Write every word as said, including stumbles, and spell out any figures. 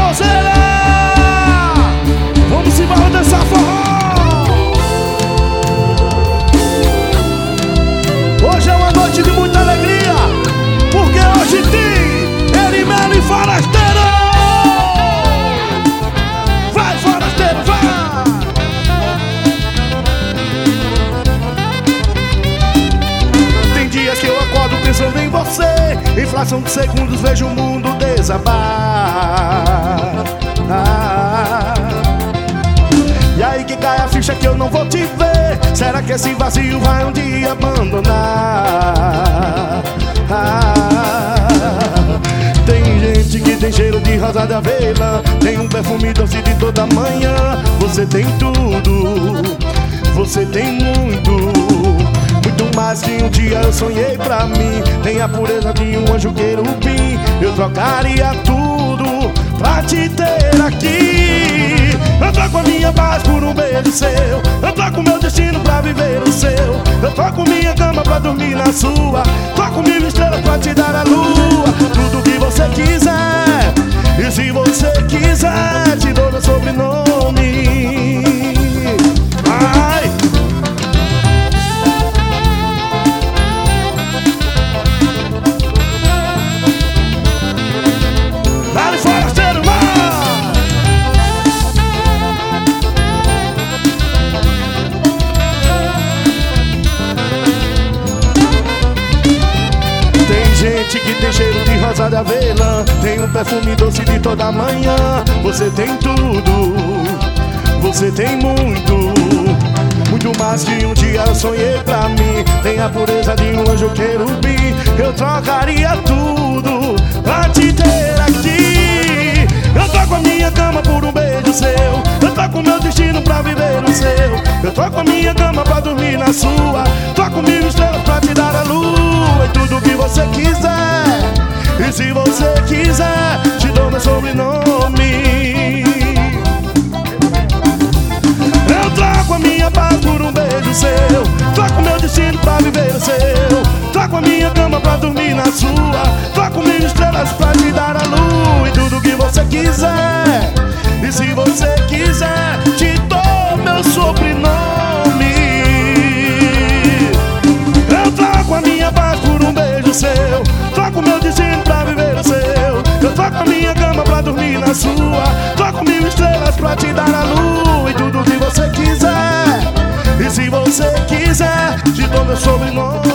forrozeira! Vamos embora dançar forró! Hoje é uma noite de muita alegria, porque hoje tem Elimelo e Forasteiro! Vai, Forasteiro, vai! Tem dias que eu acordo pensando em você, em fração de segundos vejo o mundo desabar. ah. E aí que cai a ficha que eu não vou te ver. Será que esse vazio vai um dia abandonar? ah. Tem gente que tem cheiro de rosa de avelã, tem um perfume doce de toda manhã. Você tem tudo, você tem muito, muito mais que um dia eu sonhei pra mim. Tem a pureza de um anjo querubim. Eu trocaria tudo pra te ter aqui. Eu troco a minha paz por um beijo seu. Eu troco meu destino pra viver o seu. Eu troco minha cama pra dormir na sua. Troco mil estrelas pra te dar a lua. Tudo que você quiser. E se você quiser, te dou meu sobrenome. Ai! Dale, forasteiro, vai! Tem gente que tem cheiro de rosa de avelã, tem um perfume doce de toda manhã. Você tem tudo, você tem muito, muito mais que um dia eu sonhei pra mim. Tem a pureza de um anjo querubim. Eu trocaria tudo pra te ter aqui. Eu troco a minha cama por um beijo seu. Eu troco meu destino pra viver o seu. Eu troco a minha cama pra dormir na sua. Troco mil estrelas pra te dar a lua. E tudo que você quiser. E se você quiser, te dou meu sobrenome. Eu troco a minha paz por um beijo seu. Troco meu destino pra viver o seu. Troco a minha cama pra dormir na sua. Troco mil estrelas pra te dar a lua. E tudo que você quiser. E se você quiser, te dou meu sobrenome. Eu troco a minha paz por um beijo seu. Troco meu destino pra viver o seu. Eu troco a minha cama pra dormir na sua. Troco mil estrelas pra te dar a lua. E tudo que você quiser. E se você quiser, te dou meu sobrenome.